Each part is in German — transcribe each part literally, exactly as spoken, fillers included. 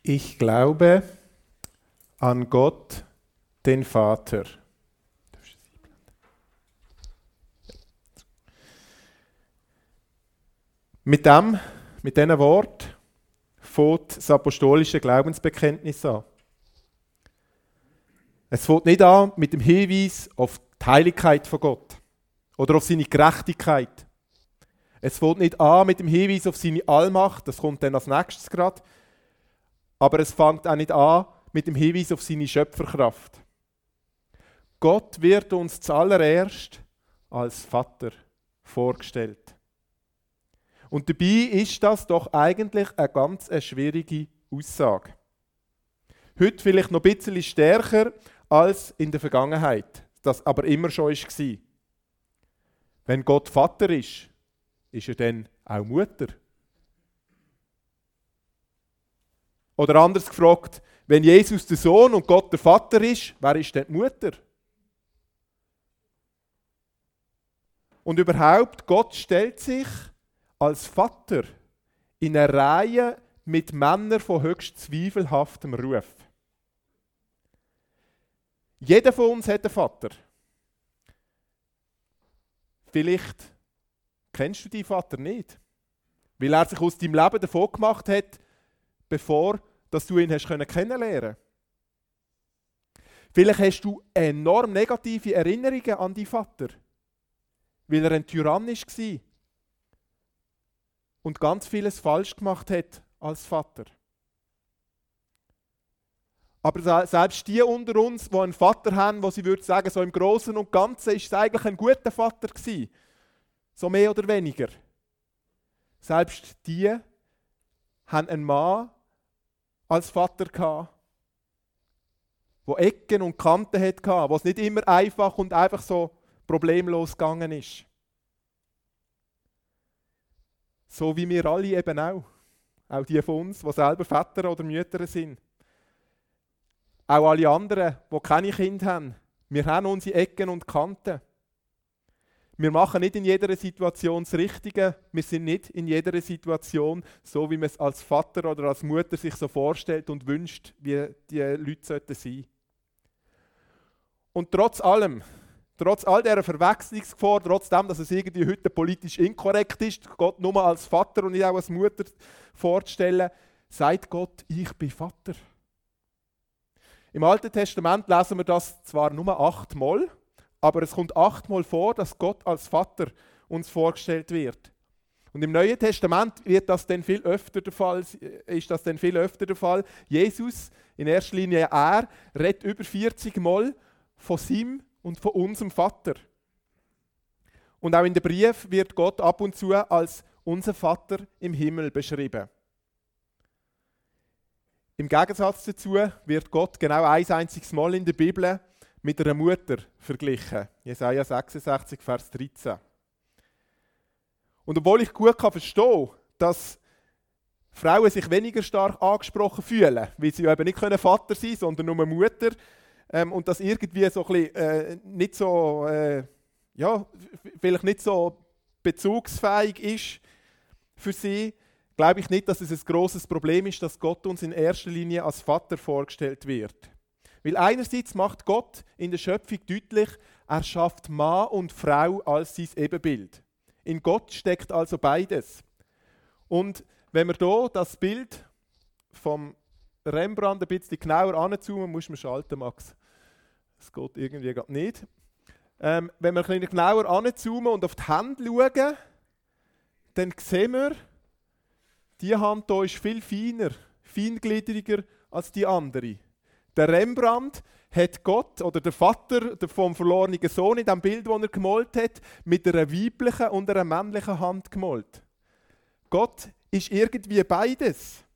Ich glaube an Gott, den Vater. Mit dem, mit diesen Worten fängt das apostolische Glaubensbekenntnis an. Es fängt nicht an mit dem Hinweis auf die Heiligkeit von Gott oder auf seine Gerechtigkeit. Es fängt nicht an mit dem Hinweis auf seine Allmacht, das kommt dann als nächstes gerade. Aber es fängt auch nicht an mit dem Hinweis auf seine Schöpferkraft. Gott wird uns zuallererst als Vater vorgestellt. Und dabei ist das doch eigentlich eine ganz eine schwierige Aussage. Heute vielleicht noch ein bisschen stärker als in der Vergangenheit, das aber immer schon war. Wenn Gott Vater ist, ist er dann auch Mutter? Oder anders gefragt, wenn Jesus der Sohn und Gott der Vater ist, wer ist denn die Mutter? Und überhaupt, Gott stellt sich als Vater in eine Reihe mit Männern von höchst zweifelhaftem Ruf. Jeder von uns hat einen Vater. Vielleicht kennst du deinen Vater nicht, weil er sich aus deinem Leben davon gemacht hat, bevor dass du ihn hast kennenlernen. Vielleicht hast du enorm negative Erinnerungen an deinen Vater, weil er ein Tyrann war und ganz vieles falsch gemacht hat als Vater. Aber selbst die unter uns, die einen Vater haben, wo sie würden sagen, so im Großen und Ganzen ist es eigentlich ein guter Vater gewesen, so mehr oder weniger. Selbst die haben einen Mann als Vater gehabt, der Ecken und Kanten hatte, wo es nicht immer einfach und einfach so problemlos gegangen ist. So wie wir alle eben auch. Auch die von uns, die selber Väter oder Mütter sind. Auch alle anderen, die keine Kinder haben. Wir haben unsere Ecken und Kanten. Wir machen nicht in jeder Situation das Richtige. Wir sind nicht in jeder Situation so, wie man es als Vater oder als Mutter sich so vorstellt und wünscht, wie die Leute sollten sein. Und trotz allem, trotz all dieser Verwechslungsgefahr, trotzdem, dass es irgendwie heute politisch inkorrekt ist, Gott nur als Vater und nicht auch als Mutter vorzustellen, sagt Gott, ich bin Vater. Im Alten Testament lesen wir das zwar nur achtmal, aber es kommt achtmal vor, dass Gott als Vater uns vorgestellt wird. Und im Neuen Testament wird das dann viel öfter der Fall, ist das dann viel öfter der Fall. Jesus, in erster Linie er, redet über vierzig Mal von seinem und von unserem Vater. Und auch in den Brief wird Gott ab und zu als unser Vater im Himmel beschrieben. Im Gegensatz dazu wird Gott genau ein einziges Mal in der Bibel mit einer Mutter verglichen. Jesaja sechsundsechzig, Vers dreizehn. Und obwohl ich gut verstehen kann, dass Frauen sich weniger stark angesprochen fühlen, weil sie eben nicht Vater sein können, sondern nur Mutter, ähm, und das irgendwie so ein bisschen, äh, nicht so, äh, ja, vielleicht nicht so bezugsfähig ist für sie, glaube ich nicht, dass es ein grosses Problem ist, dass Gott uns in erster Linie als Vater vorgestellt wird. Weil einerseits macht Gott in der Schöpfung deutlich, er schafft Mann und Frau als sein Ebenbild. In Gott steckt also beides. Und wenn wir hier das Bild vom Rembrandt ein bisschen genauer anzoomen, muss man schalten, Max. Das geht irgendwie gerade nicht. Ähm, wenn wir ein bisschen genauer anzoomen und auf die Hände schauen, dann sehen wir, die Hand hier ist viel feiner, feingliedriger als die andere. Der Rembrandt hat Gott oder der Vater vom verlorenen Sohn in dem Bild, das er gemalt hat, mit einer weiblichen und einer männlichen Hand gemalt. Gott ist irgendwie beides.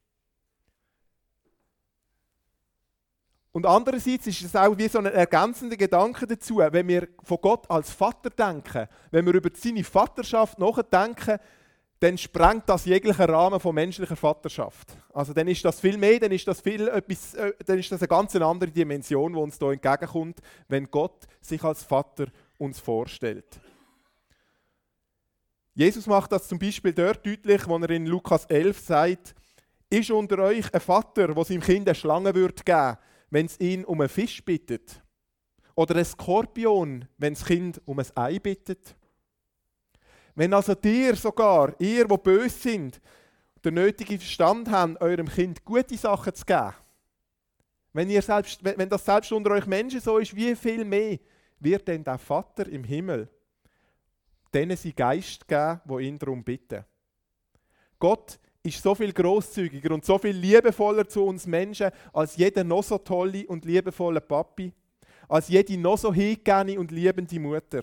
Und andererseits ist es auch wie so ein ergänzender Gedanke dazu, wenn wir von Gott als Vater denken, wenn wir über seine Vaterschaft nachdenken, dann sprengt das jeglichen Rahmen von menschlicher Vaterschaft. Also dann ist das viel mehr, dann ist das, viel etwas, äh, dann ist das eine ganz andere Dimension, die uns hier entgegenkommt, wenn Gott sich als Vater uns vorstellt. Jesus macht das zum Beispiel dort deutlich, wo er in Lukas elf sagt, Ist unter euch ein Vater, der seinem Kind eine Schlange würde geben, wenn es ihn um einen Fisch bittet? Oder ein Skorpion, wenn das Kind um ein Ei bittet? Wenn also dir sogar, ihr, die böse sind, den nötigen Verstand habt, eurem Kind gute Sachen zu geben, wenn, ihr selbst, wenn das selbst unter euch Menschen so ist, wie viel mehr wird denn der Vater im Himmel denen sein Geist geben, die ihn darum bitten? Gott ist so viel grosszügiger und so viel liebevoller zu uns Menschen als jeder noch so tolle und liebevolle Papi, als jede noch so hingegebene und liebende Mutter.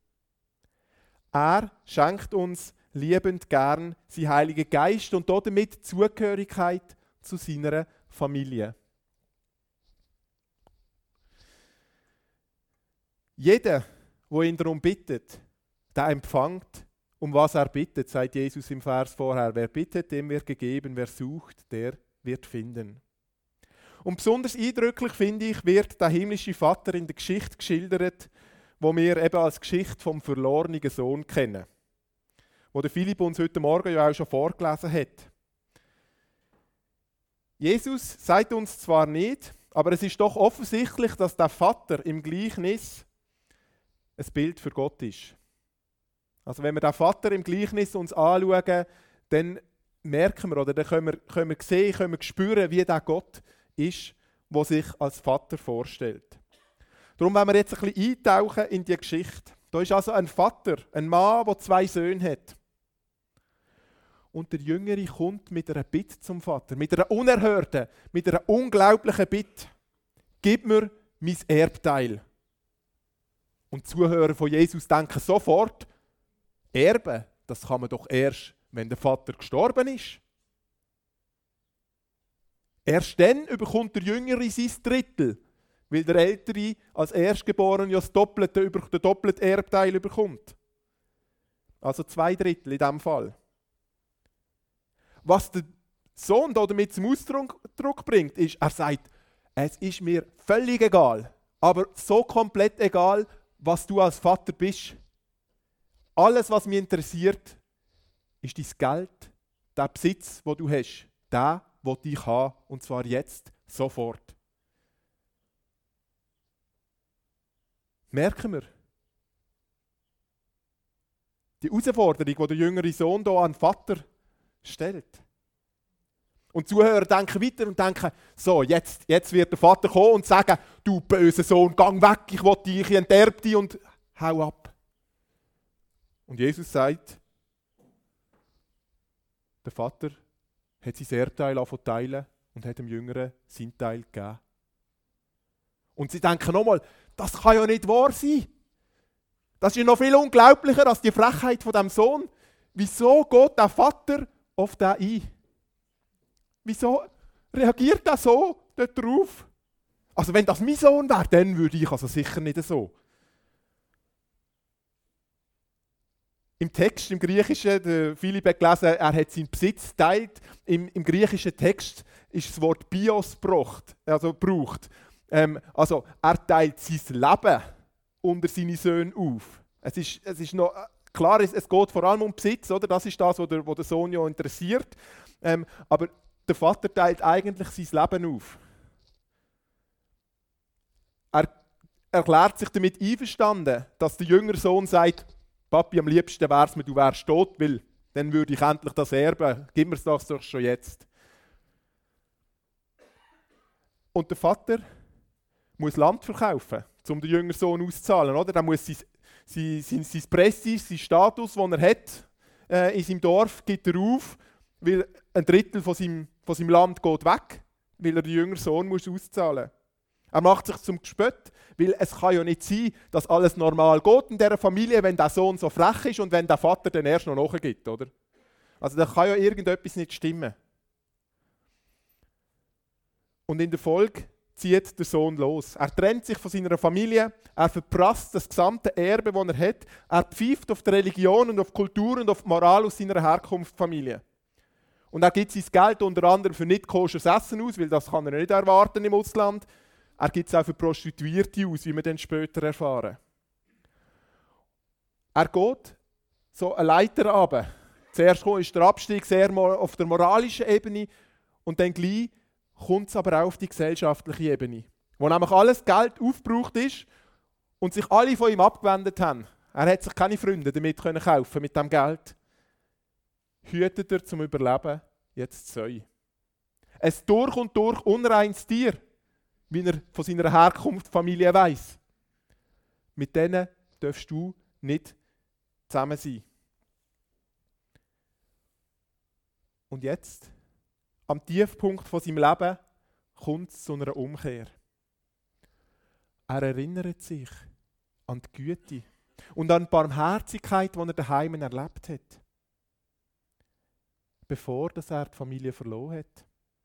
Er schenkt uns liebend gern seinen Heiligen Geist und damit Zugehörigkeit zu seiner Familie. Jeder, der ihn darum bittet, der empfängt, um was er bittet, sagt Jesus im Vers vorher. Wer bittet, dem wird gegeben, wer sucht, der wird finden. Und besonders eindrücklich, finde ich, wird der himmlische Vater in der Geschichte geschildert, wo wir eben als Geschichte vom verlorenen Sohn kennen. Wo der Philipp uns heute Morgen ja auch schon vorgelesen hat. Jesus sagt uns zwar nicht, aber es ist doch offensichtlich, dass der Vater im Gleichnis ein Bild für Gott ist. Also wenn wir den Vater im Gleichnis uns anschauen, dann merken wir, oder dann können wir, können wir sehen, können wir spüren, wie der Gott ist, der sich als Vater vorstellt. Darum wollen wir jetzt ein bisschen eintauchen in die Geschichte. Da ist also ein Vater, ein Mann, der zwei Söhne hat. Und der Jüngere kommt mit einer Bitte zum Vater, mit einer unerhörten, mit einer unglaublichen Bitte. Gib mir mein Erbteil. Und die Zuhörer von Jesus denken sofort, Erben, das kann man doch erst, wenn der Vater gestorben ist. Erst dann bekommt der Jüngere sein Drittel, weil der Ältere als Erstgeborene ja das doppelte, den doppelten Erbteil bekommt. Also zwei Drittel in diesem Fall. Was der Sohn damit zum Ausdruck bringt, ist, er sagt, es ist mir völlig egal, aber so komplett egal, was du als Vater bist. Alles, was mich interessiert, ist dein Geld, der Besitz, den du hast. Der, den ich habe, und zwar jetzt, sofort. Merken wir, die Herausforderung, die der jüngere Sohn hier an den Vater stellt. Und die Zuhörer denken weiter und denken, so, jetzt, jetzt wird der Vater kommen und sagen, du böser Sohn, gang weg, ich will dich, ich enterbe dich und hau ab. Und Jesus sagt, der Vater hat sein Erbteil teilen und hat dem Jüngeren seinen Teil gegeben. Und sie denken nochmal, das kann ja nicht wahr sein. Das ist ja noch viel unglaublicher als die Frechheit von dem Sohn. Wieso geht der Vater auf den ein? Wieso reagiert er so darauf? Also wenn das mein Sohn wäre, dann würde ich also sicher nicht so. Im Text, im Griechischen, der Philipp hat gelesen, er hat seinen Besitz geteilt. Im, Im griechischen Text ist das Wort Bios gebraucht. Also, gebraucht. Ähm, also er teilt sein Leben unter seine Söhne auf. Es ist, es ist noch, klar, es, es geht vor allem um Besitz, oder? Das ist das, was der, was der Sohn ja interessiert. Ähm, aber der Vater teilt eigentlich sein Leben auf. Er erklärt sich damit einverstanden, dass der jüngere Sohn sagt, Papi, am liebsten wäre es mir, du wärst tot, weil dann würde ich endlich das erben. Gib mir das doch schon jetzt. Und der Vater muss Land verkaufen, um den jüngeren Sohn auszuzahlen. Oder? Er muss sein, sein, sein, sein Prestige, sein Status, den er hat äh, in seinem Dorf, gibt er auf, weil ein Drittel von seinem, von seinem Land geht weg, weil er den jüngeren Sohn muss auszahlen muss. Er macht sich zum Gespött, weil es kann ja nicht sein, dass alles normal geht in dieser Familie, wenn der Sohn so frech ist und wenn der Vater dann erst noch nachgibt, oder? Also da kann ja irgendetwas nicht stimmen. Und in der Folge zieht der Sohn los. Er trennt sich von seiner Familie, er verprasst das gesamte Erbe, das er hat, er pfeift auf die Religion und auf die Kultur und auf die Moral aus seiner Herkunftsfamilie. Und er gibt sein Geld unter anderem für nicht koscheres Essen aus, weil das kann er nicht erwarten im Ausland. Er gibt es auch für Prostituierte aus, wie wir dann später erfahren. Er geht so eine Leiter runter. Zuerst ist der Abstieg sehr auf der moralischen Ebene und dann gleich kommt es aber auch auf die gesellschaftliche Ebene, wo nämlich alles Geld aufgebraucht ist und sich alle von ihm abgewendet haben. Er hat sich keine Freunde damit können kaufen mit dem Geld. Hütet er zum Überleben jetzt Zeu. Ein durch und durch unreines Tier, wie er von seiner Herkunft, Familie weiss. Mit denen darfst du nicht zusammen sein. Und jetzt, am Tiefpunkt von seinem Leben, kommt es zu einer Umkehr. Er erinnert sich an die Güte und an die Barmherzigkeit, die er daheim erlebt hat, bevor dass er die Familie verloren hat.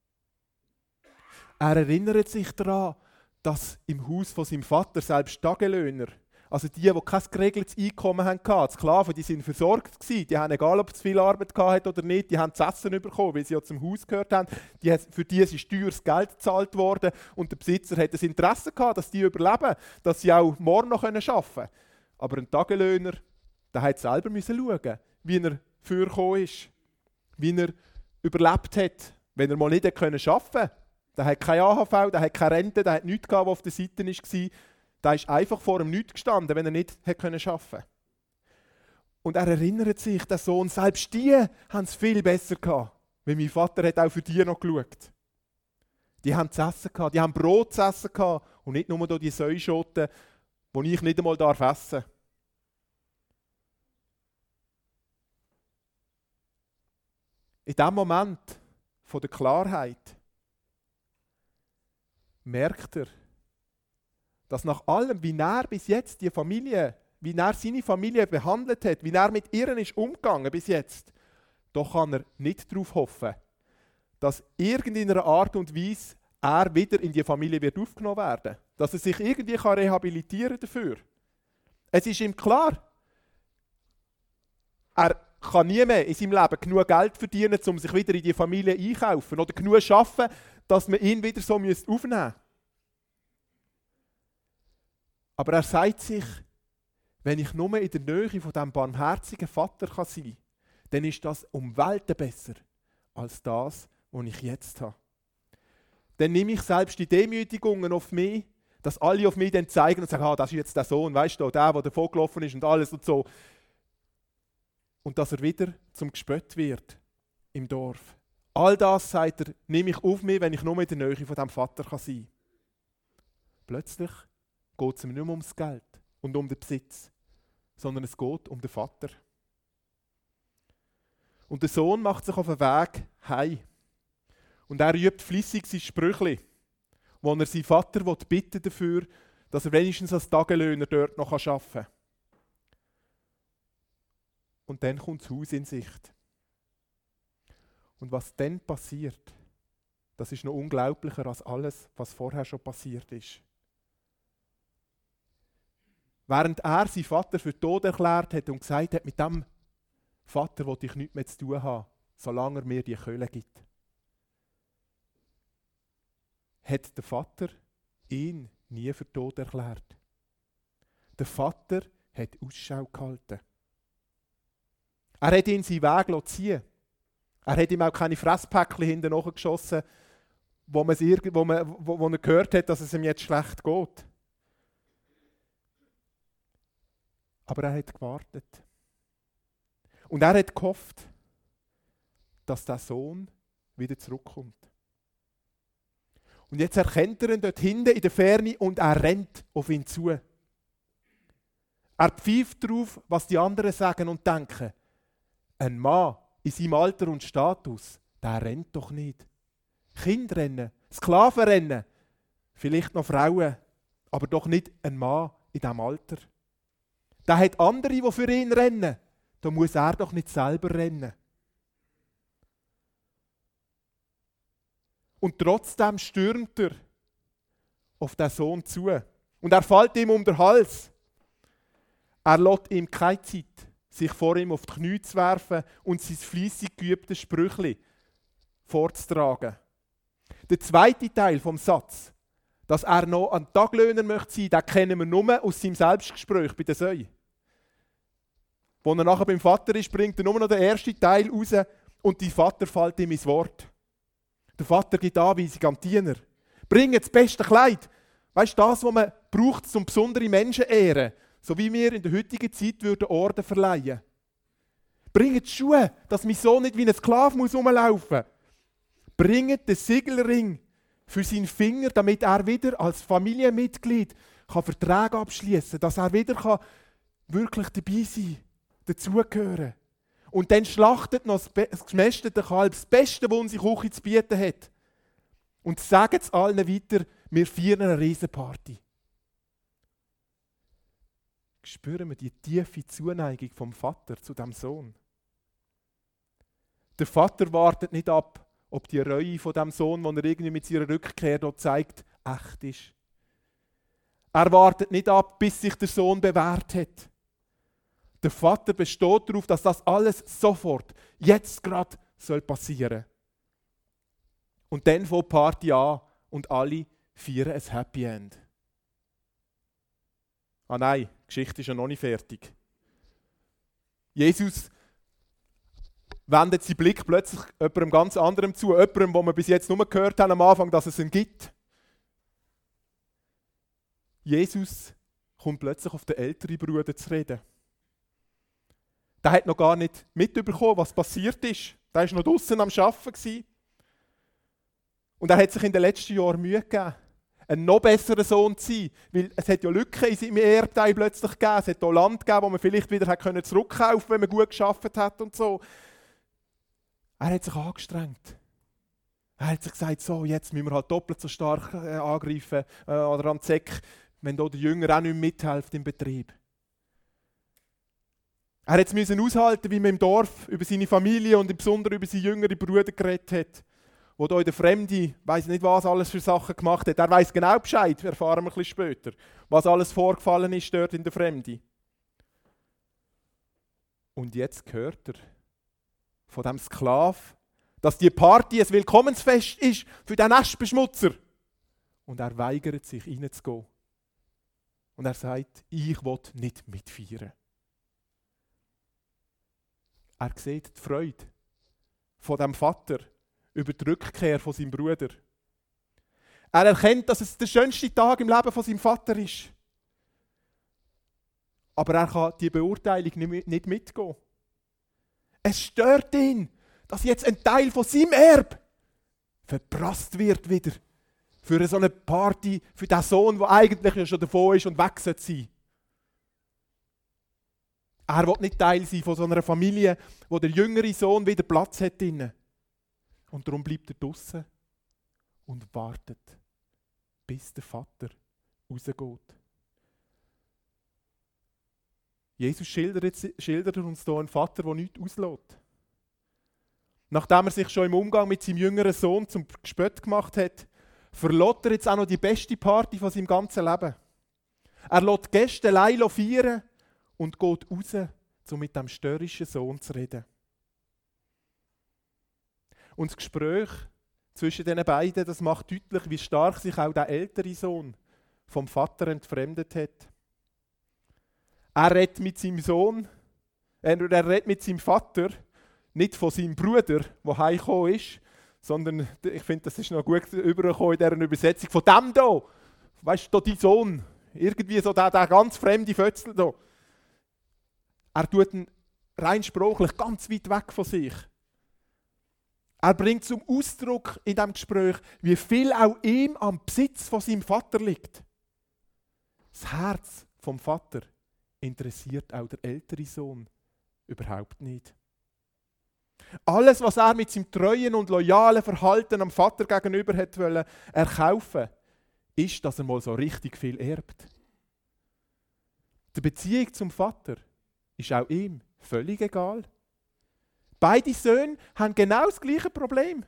Er erinnert sich daran, dass im Haus von seinem Vater selbst Tagelöhner, also die, die kein geregeltes Einkommen hatten, die Sklaven, die sind versorgt gewesen, die haben, egal ob es viel Arbeit hatten oder nicht, die haben zu essen bekommen, weil sie ja zum Haus gehört haben. Die, für die ist teures Geld gezahlt worden und der Besitzer hat das Interesse gehabt, dass die überleben, dass sie auch morgen noch arbeiten können. Aber ein Tagelöhner, der hat selber müssen schauen, wie er vorgekommen ist, wie er überlebt hat, wenn er mal nicht arbeiten konnte. Der hat keine A H V, der hat keine Rente, der hat nichts gehabt, was auf der Seite war. Der ist einfach vor ihm nichts gestanden, wenn er nicht arbeiten konnte. Und er erinnert sich, der Sohn, selbst die haben es viel besser gehabt, weil mein Vater hat auch für die noch geschaut. Die haben zu essen gehabt, die haben Brot zu essen gehabt und nicht nur die Säuschoten, die ich nicht einmal essen darf. In diesem Moment von der Klarheit merkt er, dass nach allem, wie er bis jetzt die Familie, wie er seine Familie behandelt hat, wie er mit ihr ist umgegangen bis jetzt, doch kann er nicht darauf hoffen, dass irgendeiner Art und Weise er wieder in die Familie wird aufgenommen werden, dass er sich irgendwie kann rehabilitieren dafür. Es ist ihm klar, er kann nie mehr in seinem Leben genug Geld verdienen, um sich wieder in die Familie einkaufen oder genug arbeiten, dass man ihn wieder so aufnehmen müsste. Aber er sagt sich, wenn ich nur in der Nähe von diesem barmherzigen Vater sein kann, dann ist das um Welten besser als das, was ich jetzt habe. Dann nehme ich selbst die Demütigungen auf mich, dass alle auf mich dann zeigen und sagen, ah, das ist jetzt der Sohn, weißt du, der, der davon gelaufen ist und alles und so. Und dass er wieder zum Gespött wird im Dorf. All das, sagt er, nehme ich auf mich, wenn ich nur in der Nähe von diesem Vater sein kann. Plötzlich geht es ihm nicht mehr ums Geld und um den Besitz, sondern es geht um den Vater. Und der Sohn macht sich auf den Weg heim. Und er übt flüssig sein Sprüchli, wo er seinen Vater bitten dafür, dass er wenigstens als Tagelöhner dort noch arbeiten kann. Und dann kommt das Haus in Sicht. Und was dann passiert, das ist noch unglaublicher als alles, was vorher schon passiert ist. Während er seinen Vater für tot erklärt hat und gesagt hat, mit dem Vater will ich nichts mehr zu tun haben, solange er mir die Köhle gibt, hat der Vater ihn nie für tot erklärt. Der Vater hat Ausschau gehalten. Er hat ihn seinen Weg ziehen. Er hat ihm auch keine Fresspäckchen hinten nachgeschossen, wo, wo, man, wo, wo er gehört hat, dass es ihm jetzt schlecht geht. Aber er hat gewartet. Und er hat gehofft, dass der Sohn wieder zurückkommt. Und jetzt erkennt er ihn dort hinten in der Ferne und er rennt auf ihn zu. Er pfeift darauf, was die anderen sagen und denken. Ein Mann in seinem Alter und Status, der rennt doch nicht. Kinder rennen, Sklaven rennen, vielleicht noch Frauen, aber doch nicht ein Mann in diesem Alter. Der hat andere, die für ihn rennen. Da muss er doch nicht selber rennen. Und trotzdem stürmt er auf den Sohn zu. Und er fällt ihm um den Hals. Er lässt ihm keine Zeit, sich vor ihm auf die Knie zu werfen und sein fleissig geübtes Sprüchli vorzutragen. Der zweite Teil vom Satz, dass er noch ein Taglöhner möchte sein, den kennen wir nur aus seinem Selbstgespräch bei der Säue. Als er nachher beim Vater ist, bringt er nur noch den ersten Teil raus und der Vater fällt ihm ins Wort. Der Vater gibt Anweisung an die Diener. Bringt das beste Kleid. Weißt du, das, was man braucht, um besondere Menschen zu ehren. So wie wir in der heutigen Zeit würden Orden verleihen. Bringt Schuhe, dass mein Sohn nicht wie ein Sklave muss rumlaufen muss. Bringt den Siegelring für seinen Finger, damit er wieder als Familienmitglied kann Verträge abschließen kann, dass er wieder kann wirklich dabei sein kann, dazugehören. Und dann schlachtet noch das gemästete Kalb, das Beste, was unsere Küche zu bieten hat. Und sagt es allen weiter, wir feiern eine Riesenparty. Spüren wir die tiefe Zuneigung vom Vater zu dem Sohn. Der Vater wartet nicht ab, ob die Reue von dem Sohn, den er irgendwie mit seiner Rückkehr dort zeigt, echt ist. Er wartet nicht ab, bis sich der Sohn bewährt hat. Der Vater besteht darauf, dass das alles sofort, jetzt gerade soll passieren. Und dann fängt die Party an und alle feiern ein Happy End. Ah nein, die Geschichte ist ja noch nicht fertig. Jesus wendet seinen Blick plötzlich jemandem ganz anderem zu, jemandem, wo wir bis jetzt nur gehört haben am Anfang, dass es ihn gibt. Jesus kommt plötzlich auf den älteren Bruder zu reden. Der hat noch gar nicht mitbekommen, was passiert ist. Der war noch draussen am Arbeiten. Und er hat sich in den letzten Jahren Mühe gegeben, ein noch besserer Sohn zu sein. Weil es hat ja Lücken in seinem Erbteil plötzlich gegeben. Es hat auch Land gegeben, wo man vielleicht wieder hat zurückkaufen konnte, wenn man gut gearbeitet hat und so. Er hat sich angestrengt. Er hat sich gesagt, so, jetzt müssen wir halt doppelt so stark äh, angreifen äh, oder an die Säcke, wenn da der Jünger auch nicht mithilft im Betrieb. Er hat es aushalten, wie man im Dorf über seine Familie und im Besonderen über seine jüngeren Brüder geredet hat, wo da in der Fremde, weiss nicht was alles für Sachen gemacht hat. Er weiss genau Bescheid, erfahren wir ein bisschen später, was alles vorgefallen ist dort in der Fremde. Und jetzt hört er von dem Sklav, dass die Party ein Willkommensfest ist für den Nestbeschmutzer. Und er weigert sich, reinzugehen. Und er sagt, ich will nicht mitfeiern. Er sieht die Freude von dem Vater über die Rückkehr von seinem Bruder. Er erkennt, dass es der schönste Tag im Leben von seinem Vater ist. Aber er kann die Beurteilung nicht mitgehen. Es stört ihn, dass jetzt ein Teil von seinem Erbe verprasst wird wieder. Für so eine Party, für den Sohn, der eigentlich ja schon davon ist und weg sein sollte. Er will nicht Teil sein von so einer Familie, wo der jüngere Sohn wieder Platz hat drinnen. Und darum bleibt er draussen und wartet, bis der Vater rausgeht. Jesus schildert, schildert uns hier einen Vater, der nichts auslässt. Nachdem er sich schon im Umgang mit seinem jüngeren Sohn zum Gespött gemacht hat, verlässt er jetzt auch noch die beste Party von seinem ganzen Leben. Er lässt die Gäste allein feiern und geht raus, um mit dem störrischen Sohn zu reden. Und das Gespräch zwischen den beiden, das macht deutlich, wie stark sich auch der ältere Sohn vom Vater entfremdet hat. Er redet mit seinem Sohn, er redet mit seinem Vater, nicht von seinem Bruder, der heimgekommen ist, sondern ich finde, das ist noch gut übergekommen in dieser Übersetzung, von dem hier. Weißt du, dein Sohn, irgendwie so der, der ganz fremde Fötzel hier. Er tut ihn rein sprachlich ganz weit weg von sich. Er bringt zum Ausdruck in diesem Gespräch, wie viel auch ihm am Besitz von seinem Vater liegt. Das Herz vom Vater interessiert auch der ältere Sohn überhaupt nicht. Alles, was er mit seinem treuen und loyalen Verhalten am Vater gegenüber hat wollen erkaufen, ist, dass er mal so richtig viel erbt. Die Beziehung zum Vater ist auch ihm völlig egal. Beide Söhne haben genau das gleiche Problem.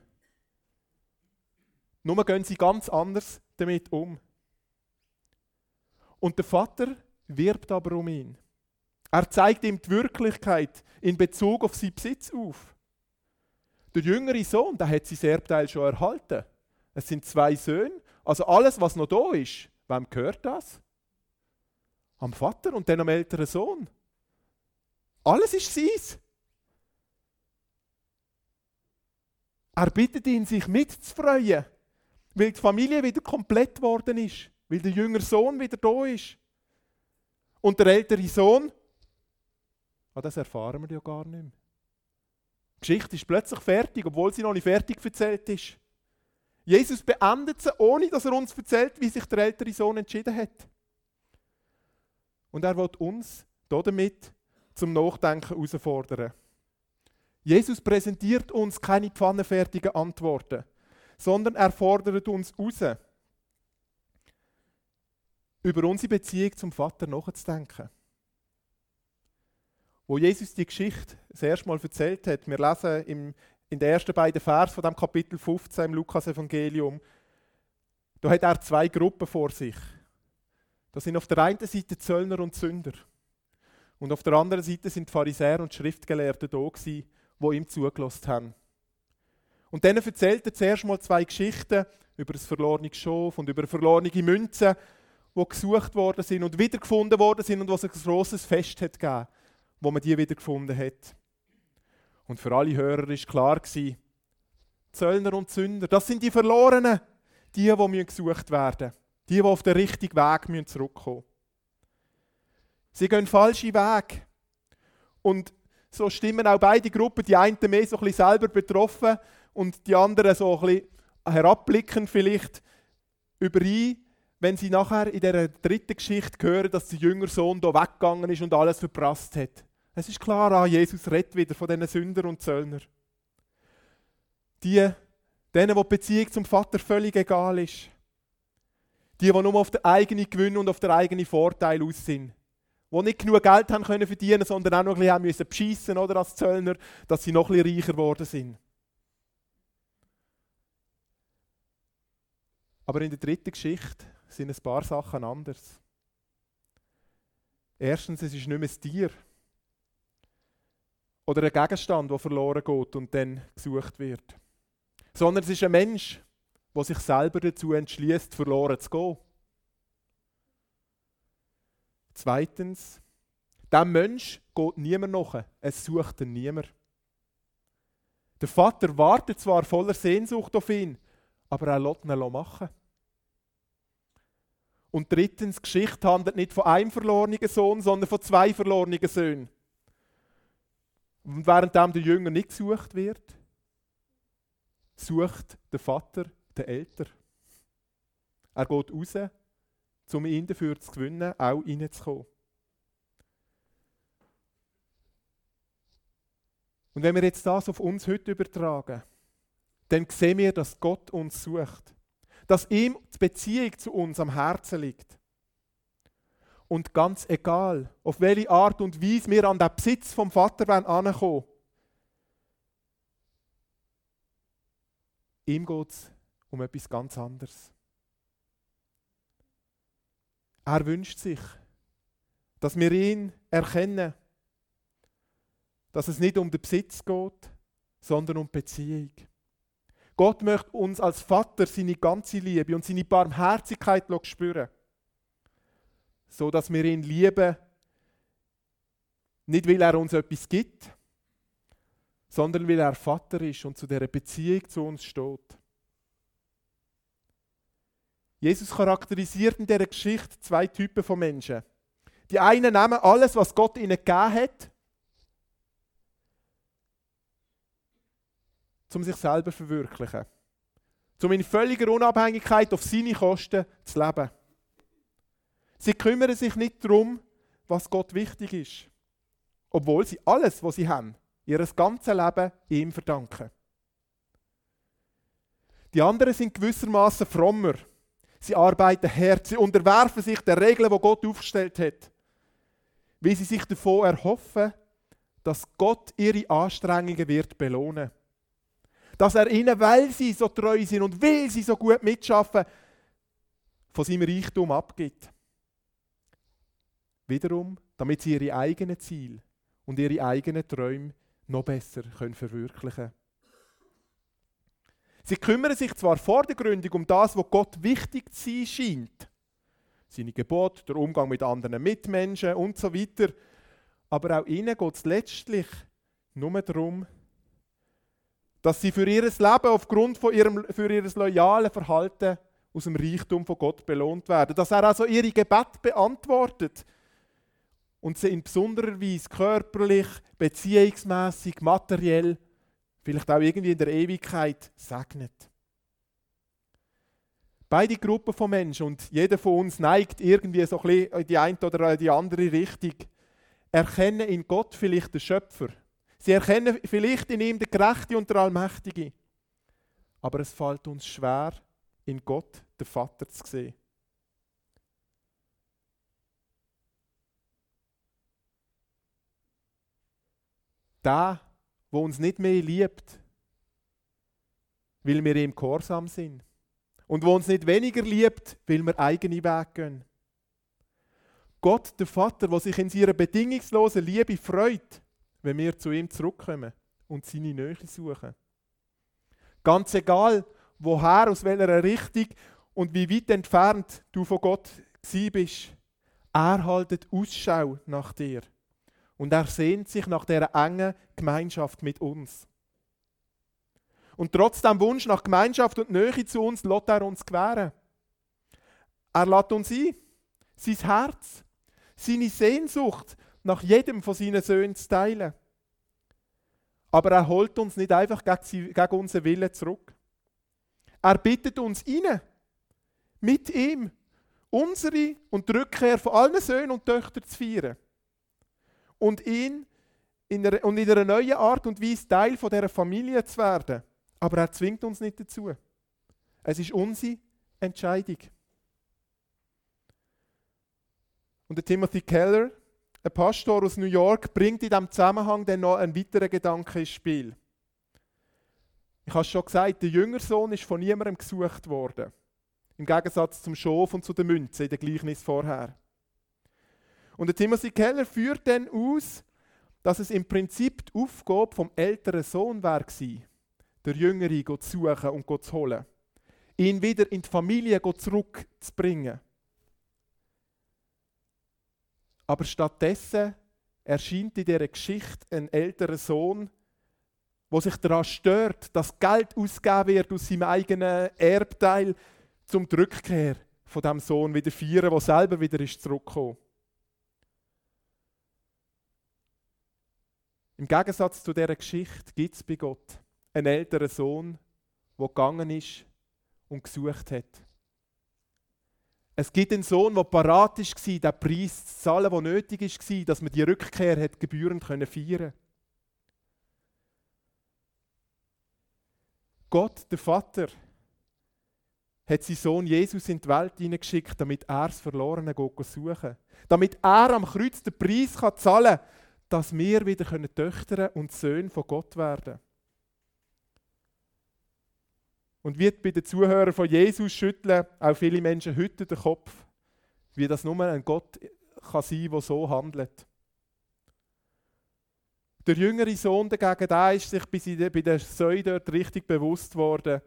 Nur gehen sie ganz anders damit um. Und der Vater wirbt aber um ihn. Er zeigt ihm die Wirklichkeit in Bezug auf seinen Besitz auf. Der jüngere Sohn, der hat sein Erbteil schon erhalten. Es sind zwei Söhne, also alles, was noch da ist, wem gehört das? Am Vater und dann am älteren Sohn. Alles ist seins. Er bittet ihn, sich mitzufreuen, weil die Familie wieder komplett geworden ist, weil der jüngere Sohn wieder da ist. Und der ältere Sohn, ah, das erfahren wir ja gar nicht mehr. Die Geschichte ist plötzlich fertig, obwohl sie noch nicht fertig erzählt ist. Jesus beendet sie, ohne dass er uns erzählt, wie sich der ältere Sohn entschieden hat. Und er will uns damit zum Nachdenken herausfordern. Jesus präsentiert uns keine pfannenfertigen Antworten, sondern er fordert uns heraus, über unsere Beziehung zum Vater nachzudenken. Wo Jesus die Geschichte das erste Mal erzählt hat, wir lesen im, in den ersten beiden Vers von dem Kapitel fünfzehn im Lukas-Evangelium, da hat er zwei Gruppen vor sich. Da sind auf der einen Seite Zöllner und Sünder. Und auf der anderen Seite sind die Pharisäer und Schriftgelehrte da gewesen, die ihm zugelassen haben. Und dann erzählt er zuerst mal zwei Geschichten über das verlorene Schaf und über verlorene Münzen, die gesucht worden sind und wiedergefunden worden sind und was ein grosses Fest hat gegeben, wo man die wiedergefunden hat. Und für alle Hörer war klar gewesen, Zöllner und Sünder, das sind die Verlorenen, die, die gesucht werden müssen, die, die auf den richtigen Weg zurückkommen müssen. Sie gehen falsche Wege. Und so stimmen auch beide Gruppen, die einen mehr so ein bisschen selber betroffen und die anderen so ein bisschen herabblickend vielleicht überein, wenn sie nachher in dieser dritten Geschichte hören, dass der jüngere Sohn hier weggegangen ist und alles verprasst hat. Es ist klar, ah, Jesus redet wieder von diesen Sündern und Zöllnern. Die, denen, wo die Beziehung zum Vater völlig egal ist. Die, die nur auf den eigenen Gewinn und auf den eigenen Vorteil aus sind. Die nicht genug Geld haben können verdienen, sondern auch noch ein bisschen haben müssen beschissen, oder, als Zöllner, dass sie noch ein bisschen reicher geworden sind. Aber in der dritten Geschichte sind ein paar Sachen anders. Erstens, es ist nicht mehr ein Tier oder ein Gegenstand, der verloren geht und dann gesucht wird. Sondern es ist ein Mensch, der sich selber dazu entschließt, verloren zu gehen. Zweitens, diesem Mensch geht niemand nach, es sucht ihn niemand. Der Vater wartet zwar voller Sehnsucht auf ihn, aber er lässt ihn machen. Und drittens, die Geschichte handelt nicht von einem verlorenen Sohn, sondern von zwei verlorenen Söhnen. Und während der Jünger nicht gesucht wird, sucht der Vater den Älter. Er geht raus, um ihn dafür zu gewinnen, auch reinzukommen. Und wenn wir jetzt das auf uns heute übertragen, dann sehen wir, dass Gott uns sucht. Dass ihm die Beziehung zu uns am Herzen liegt. Und ganz egal, auf welche Art und Weise wir an den Besitz vom Vater herankommen wollen, ihm geht es um etwas ganz anderes. Er wünscht sich, dass wir ihn erkennen, dass es nicht um den Besitz geht, sondern um die Beziehung. Gott möchte uns als Vater seine ganze Liebe und seine Barmherzigkeit spüren, so dass wir ihn lieben, nicht weil er uns etwas gibt, sondern weil er Vater ist und zu dieser Beziehung zu uns steht. Jesus charakterisiert in dieser Geschichte zwei Typen von Menschen. Die einen nehmen alles, was Gott ihnen gegeben hat, um sich selber zu verwirklichen. Um in völliger Unabhängigkeit auf seine Kosten zu leben. Sie kümmern sich nicht darum, was Gott wichtig ist. Obwohl sie alles, was sie haben, ihr ganzes Leben ihm verdanken. Die anderen sind gewissermaßen frommer. Sie arbeiten hart, sie unterwerfen sich den Regeln, die Gott aufgestellt hat. Weil sie sich davon erhoffen, dass Gott ihre Anstrengungen wird belohnen. Dass er ihnen, weil sie so treu sind und weil sie so gut mitschaffen, von seinem Reichtum abgibt. Wiederum, damit sie ihre eigenen Ziele und ihre eigenen Träume noch besser können verwirklichen können. Sie kümmern sich zwar vordergründig um das, was Gott wichtig zu sein scheint. Seine Gebote, der Umgang mit anderen Mitmenschen und so weiter. Aber auch ihnen geht es letztlich nur darum, dass sie für ihr Leben aufgrund von ihrem, für ihr loyalen Verhalten aus dem Reichtum von Gott belohnt werden. Dass er also ihre Gebete beantwortet und sie in besonderer Weise körperlich, beziehungsmässig, materiell, vielleicht auch irgendwie in der Ewigkeit segnet. Beide Gruppen von Menschen und jeder von uns neigt irgendwie so ein bisschen in die eine oder in die andere Richtung, erkennen in Gott vielleicht den Schöpfer. Sie erkennen vielleicht in ihm den Gerechten und den Allmächtigen. Aber es fällt uns schwer, in Gott den Vater zu sehen. Der, der uns nicht mehr liebt, weil wir ihm gehorsam sind. Und der uns nicht weniger liebt, weil wir eigene Wege gehen. Gott, der Vater, der sich in seiner bedingungslosen Liebe freut, wenn wir zu ihm zurückkommen und seine Nähe suchen. Ganz egal, woher, aus welcher Richtung und wie weit entfernt du von Gott gsi bist, er hält Ausschau nach dir. Und er sehnt sich nach dieser engen Gemeinschaft mit uns. Und trotz dem Wunsch nach Gemeinschaft und Nähe zu uns, lässt er uns gewähren. Er lädt uns ein, sein Herz, seine Sehnsucht nach jedem von seinen Söhnen zu teilen. Aber er holt uns nicht einfach gegen, gegen unseren Willen zurück. Er bittet uns rein, mit ihm, unsere und die Rückkehr von allen Söhnen und Töchtern zu feiern. Und ihn in einer, und in einer neuen Art und Weise Teil von dieser Familie zu werden. Aber er zwingt uns nicht dazu. Es ist unsere Entscheidung. Und der Timothy Keller, ein Pastor aus New York, bringt in diesem Zusammenhang dann noch einen weiteren Gedanken ins Spiel. Ich habe es schon gesagt, der Jüngersohn ist von niemandem gesucht worden. Im Gegensatz zum Schof und zu der Münze in der Gleichnis vorher. Und der Timothy Keller führt dann aus, dass es im Prinzip die Aufgabe vom älteren Sohn war, der Jüngere zu suchen und zu holen. Ihn wieder in die Familie zurückzubringen. Aber stattdessen erscheint in dieser Geschichte ein älterer Sohn, der sich daran stört, dass Geld ausgegeben wird aus seinem eigenen Erbteil, zum die Rückkehr von diesem Sohn wieder feiern, der selber wieder ist zurückgekommen. Im Gegensatz zu dieser Geschichte gibt es bei Gott einen älteren Sohn, der gegangen ist und gesucht hat. Es gibt einen Sohn, der parat war, den Preis zu zahlen, der nötig war, dass man die Rückkehr hat gebührend feiern konnte. Gott, der Vater, hat seinen Sohn Jesus in die Welt hineingeschickt, damit er das Verlorene suchen kann. Damit er am Kreuz den Preis zahlen kann, dass wir wieder Töchter und Söhne von Gott werden können. Und wie bei den Zuhörern von Jesus schütteln auch viele Menschen heute den Kopf, wie das nur ein Gott kann sein, der so handelt. Der jüngere Sohn dagegen, der ist sich bei der Säue dort richtig bewusst worden,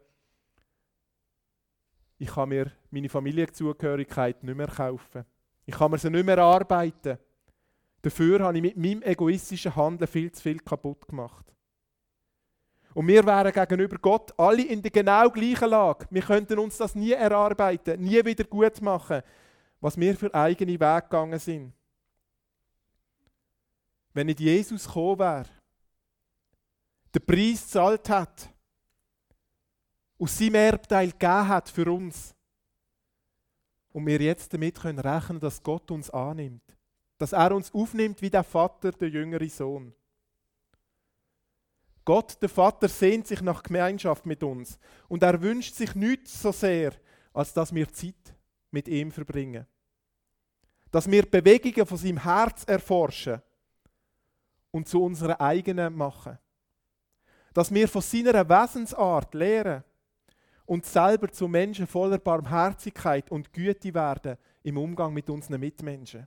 ich kann mir meine Familienzugehörigkeit nicht mehr kaufen. Ich kann mir sie nicht mehr erarbeiten. Dafür habe ich mit meinem egoistischen Handeln viel zu viel kaputt gemacht. Und wir wären gegenüber Gott alle in der genau gleichen Lage. Wir könnten uns das nie erarbeiten, nie wieder gut machen, was wir für eigene Wege gegangen sind. Wenn nicht Jesus gekommen wäre, den Preis gezahlt hat, aus seinem Erbteil gegeben hat für uns, und wir jetzt damit können rechnen, dass Gott uns annimmt, dass er uns aufnimmt wie der Vater, der jüngere Sohn. Gott, der Vater, sehnt sich nach Gemeinschaft mit uns und er wünscht sich nichts so sehr, als dass wir Zeit mit ihm verbringen. Dass wir Bewegungen von seinem Herz erforschen und zu unserer eigenen machen. Dass wir von seiner Wesensart lernen und selber zu Menschen voller Barmherzigkeit und Güte werden im Umgang mit unseren Mitmenschen.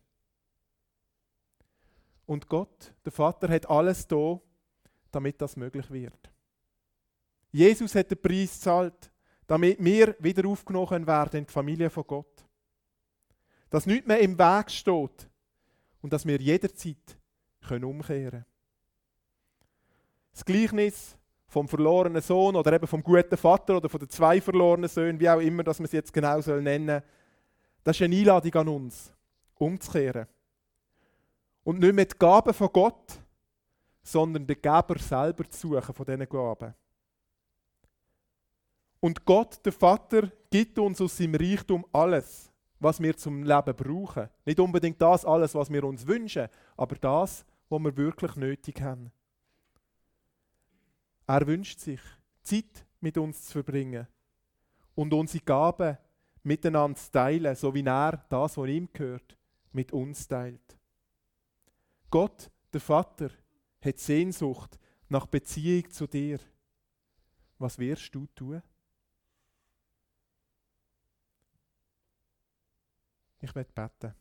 Und Gott, der Vater, hat alles da, damit das möglich wird. Jesus hat den Preis gezahlt, damit wir wieder aufgenommen werden in die Familie von Gott. Dass nichts mehr im Weg steht und dass wir jederzeit umkehren können. Das Gleichnis vom verlorenen Sohn oder eben vom guten Vater oder von den zwei verlorenen Söhnen, wie auch immer, dass man es jetzt genau soll nennen. Das ist eine Einladung an uns, umzukehren. Und nicht mehr die Gaben von Gott, sondern den Geber selber zu suchen von diesen Gaben. Und Gott, der Vater, gibt uns aus seinem Reichtum alles, was wir zum Leben brauchen. Nicht unbedingt das alles, was wir uns wünschen, aber das, was wir wirklich nötig haben. Er wünscht sich, Zeit mit uns zu verbringen und unsere Gaben miteinander zu teilen, so wie er das, was ihm gehört, mit uns teilt. Gott, der Vater, hat Sehnsucht nach Beziehung zu dir. Was wirst du tun? Ich werde beten.